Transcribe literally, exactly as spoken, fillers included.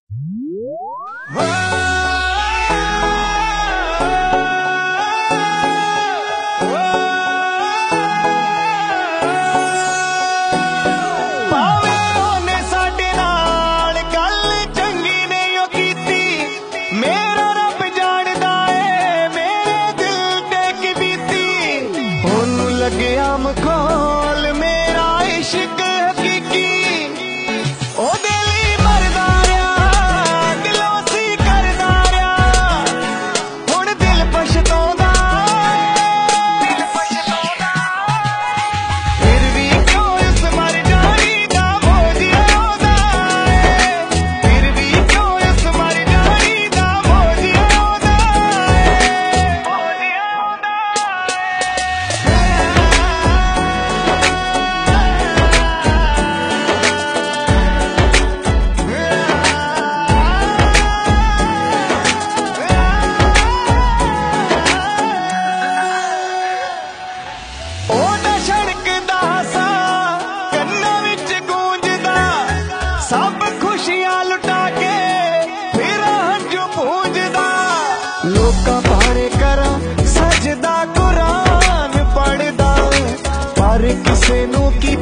आम खोल मेरा इश्क हकीकी ओ दिली मरदा रहा दिलों सी करदा रहा हुण दिल पछताउंदा दिल पछताउंदा फिर भी क्यों इस मर जानी दा बोझ आउंदा फिर भी क्यों इस मर जानी दा बोझ आउंदा बोझ आउंदा सब खुशियां लुटा के फिर हंजू पूंजदा लोका भाड़े करा सजदा कुरान पढ़दा पर किसे नू की